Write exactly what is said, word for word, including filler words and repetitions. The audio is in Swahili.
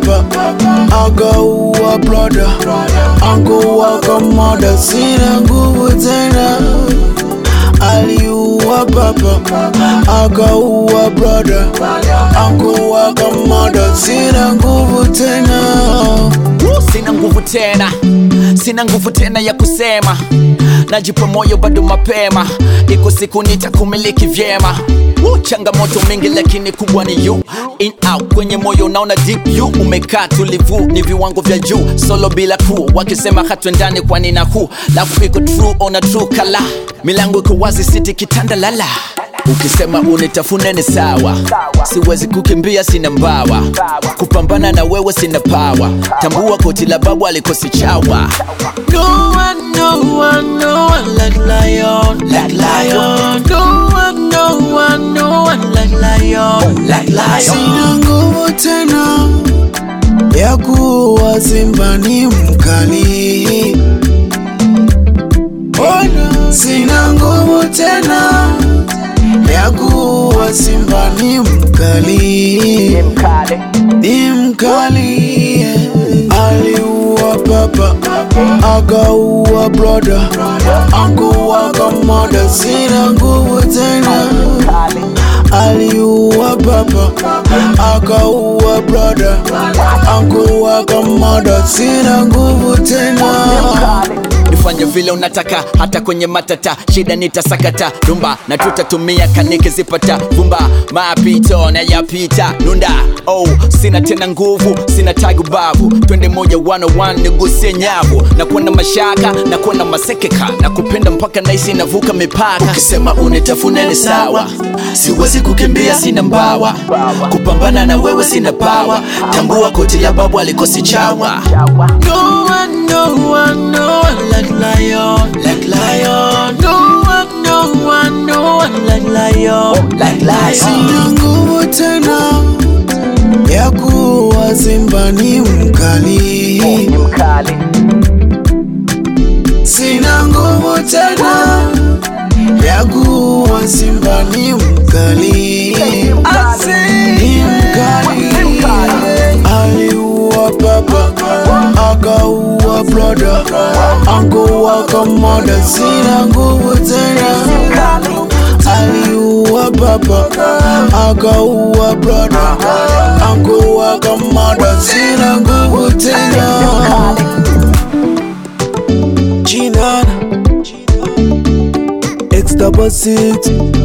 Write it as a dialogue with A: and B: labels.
A: papa, akaua brother, angewaka mother. Sina nguvu tena, aliua papa, akaua brother, angewaka mother. Sina nguvu tena,
B: sina nguvu tena, sina nguvu tena ya kusema. Najipa moyo bado mapema, iko siku nitakumiliki vyema. Changamoto mingi lakini kubwa ni you. In out kwenye moyo naona deep you. Umekaa tulivu ni viwango vya juu. Solo bila crew wakisema hatuendani kwa nina huu. Lafu iko true on a true kala. Milango iko wazi city kitanda lala. Ukisema unitafune ni sawa, siwezi kukimbia sina mbawa, kupambana na wewe sina power. Tambua koti la babu alikosi chawa.
A: No one, no one, no one like lion, like lion. No one, no one, no one like lion, like lion. Sina nguvu tena ya kuwa simba ni mkali. Ona, sina nguvu tena ya kuwa simba ni mkali.
B: Ni mkali,
A: ni mkali. Aliua papa, akaua brother, angewaka mother. Sina nguvu tena, aliua papa, akaua brother, angewaka mother. Sina nguvu tena,
B: nifanye vile unataka hata kwenye matata. Shida nitasakata rumba na tutatumia kanike zipata vumba. Mapito na yapita nunda. Oh, sina tena nguvu, sina tagu babu. Twende moja one oh one nigusie nyavu. Na kuwa na mashaka, na kuwa na masekeka. Na kupenda mpaka naisi navuka mipaka. Ukisema unitafune ni sawa, siwezi kukimbia sina mbawa, kupambana na wewe sina power. Tambua koti la babu alikosi chawa.
A: No one, no one, no one like lion, like lion. No one, no one, no one like lion, like lion. Sina nguvu tena ya kuwa simba ni mkali.
B: Ni mkali.
A: Sina nguvu tena ya kuwa simba ni mkali. Ni mkali. Aliua papa, akaua brother, angewaka mother. Sina nguvu tena, aliua papa, akaua brother, angewaka mother. Sina nguvu tena. G nine X double six